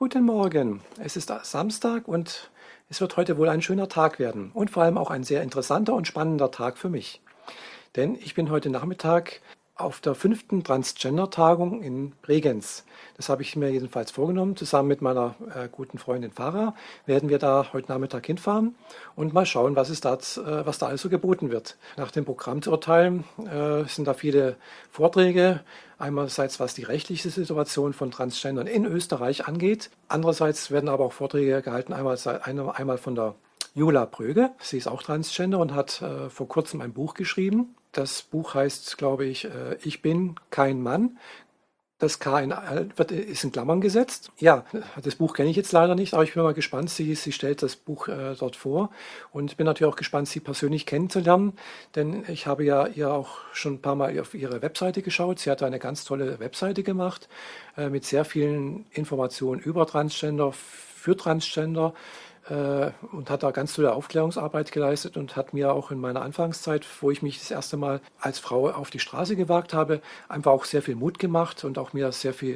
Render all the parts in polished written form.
Guten Morgen. Es ist Samstag und es wird heute wohl ein schöner Tag werden und vor allem auch ein sehr interessanter und spannender Tag für mich. Denn ich bin heute Nachmittag auf der 5. Transgender-Tagung in Bregenz. Das habe ich mir jedenfalls vorgenommen. Zusammen mit meiner guten Freundin Farah werden wir da heute Nachmittag hinfahren und mal schauen, was da also geboten wird. Nach dem Programm zu urteilen, sind da viele Vorträge. Einerseits, was die rechtliche Situation von Transgendern in Österreich angeht. Andererseits werden aber auch Vorträge gehalten, einmal von der Jula Bröge. Sie ist auch Transgender und hat vor kurzem ein Buch geschrieben. Das Buch heißt, glaube ich, Ich bin kein Mann. Das K ist in Klammern gesetzt. Ja, das Buch kenne ich jetzt leider nicht, aber ich bin mal gespannt. Sie stellt das Buch dort vor und bin natürlich auch gespannt, sie persönlich kennenzulernen, denn ich habe ja ihr auch schon ein paar Mal auf ihre Webseite geschaut. Sie hat eine ganz tolle Webseite gemacht mit sehr vielen Informationen über Transgender, für Transgender und hat da ganz tolle Aufklärungsarbeit geleistet und hat mir auch in meiner Anfangszeit, wo ich mich das erste Mal als Frau auf die Straße gewagt habe, einfach auch sehr viel Mut gemacht und auch mir sehr viel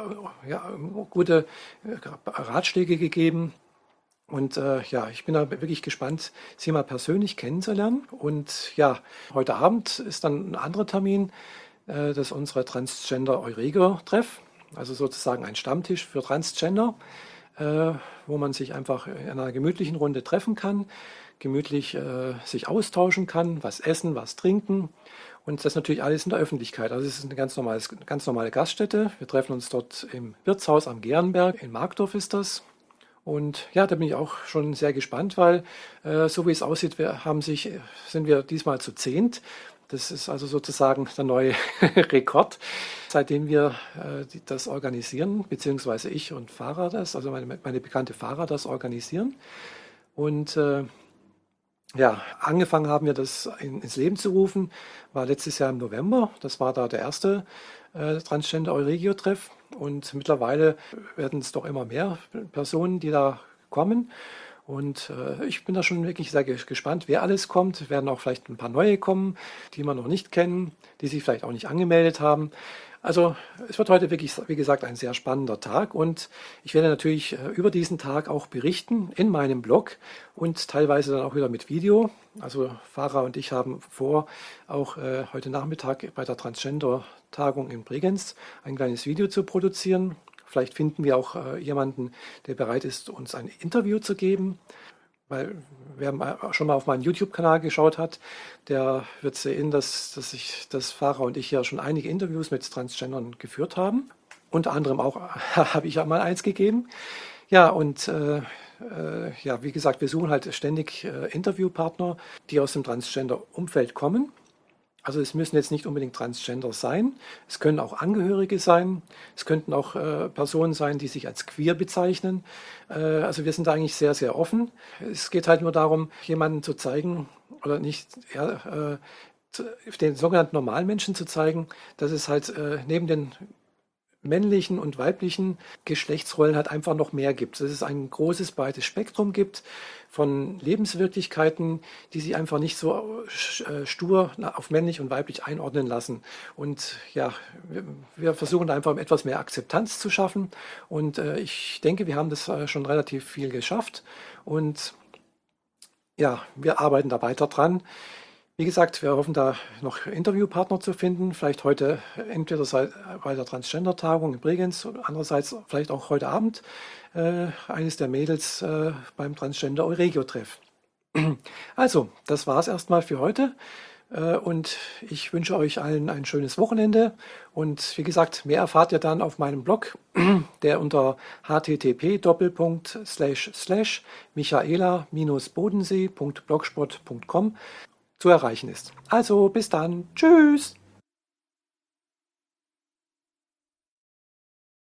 gute Ratschläge gegeben. Und ja, ich bin da wirklich gespannt, sie mal persönlich kennenzulernen. Und ja, heute Abend ist dann ein anderer Termin, das ist unsere Transgender Euregio-Treff, also sozusagen ein Stammtisch für Transgender, wo man sich einfach in einer gemütlichen Runde treffen kann, gemütlich sich austauschen kann, was essen, was trinken und das natürlich alles in der Öffentlichkeit. Also es ist eine ganz normale Gaststätte. Wir treffen uns dort im Wirtshaus am Gehrenberg, in Markdorf ist das. Und ja, da bin ich auch schon sehr gespannt, weil so wie es aussieht, sind wir diesmal zu 10. Das ist also sozusagen der neue Rekord, seitdem wir das organisieren, beziehungsweise ich und Farah also meine bekannte Farah das organisieren. Und ja, angefangen haben wir das ins Leben zu rufen, war letztes Jahr im November. Das war da der erste Transgender Euregio-Treff. Und mittlerweile werden es doch immer mehr Personen, die da kommen. Und ich bin da schon wirklich sehr gespannt, wer alles kommt. Werden auch vielleicht ein paar neue kommen, die wir noch nicht kennen, die sich vielleicht auch nicht angemeldet haben. Also es wird heute wirklich, wie gesagt, ein sehr spannender Tag und ich werde natürlich über diesen Tag auch berichten in meinem Blog und teilweise dann auch wieder mit Video. Also Farah und ich haben vor, auch heute Nachmittag bei der Transgender-Tagung in Bregenz ein kleines Video zu produzieren. Vielleicht finden wir auch jemanden, der bereit ist, uns ein Interview zu geben. Weil wer schon mal auf meinen YouTube-Kanal geschaut hat, der wird sehen, dass Farah und ich ja schon einige Interviews mit Transgendern geführt haben. Unter anderem auch habe ich ja mal eins gegeben. Ja, und ja, wie gesagt, wir suchen halt ständig Interviewpartner, die aus dem Transgender-Umfeld kommen. Also es müssen jetzt nicht unbedingt Transgender sein, es können auch Angehörige sein, es könnten auch Personen sein, die sich als queer bezeichnen. Also wir sind da eigentlich sehr, sehr offen. Es geht halt nur darum, jemanden zu zeigen oder nicht, ja, den sogenannten normalen Menschen zu zeigen, dass es halt neben den männlichen und weiblichen Geschlechtsrollen halt einfach noch mehr gibt. Dass es ein großes, breites Spektrum gibt von Lebenswirklichkeiten, die sich einfach nicht so stur auf männlich und weiblich einordnen lassen. Und ja, wir versuchen einfach etwas mehr Akzeptanz zu schaffen. Und ich denke, wir haben das schon relativ viel geschafft. Und ja, wir arbeiten da weiter dran. Wie gesagt, wir hoffen da noch Interviewpartner zu finden, vielleicht heute entweder bei der Transgender-Tagung in Bregenz, andererseits vielleicht auch heute Abend eines der Mädels beim Transgender Euregio-Treff. Also, das war es erstmal für heute und ich wünsche euch allen ein schönes Wochenende und wie gesagt, mehr erfahrt ihr dann auf meinem Blog, der unter http://michaela-bodensee.blogspot.com zu erreichen ist. Also bis dann. Tschüss.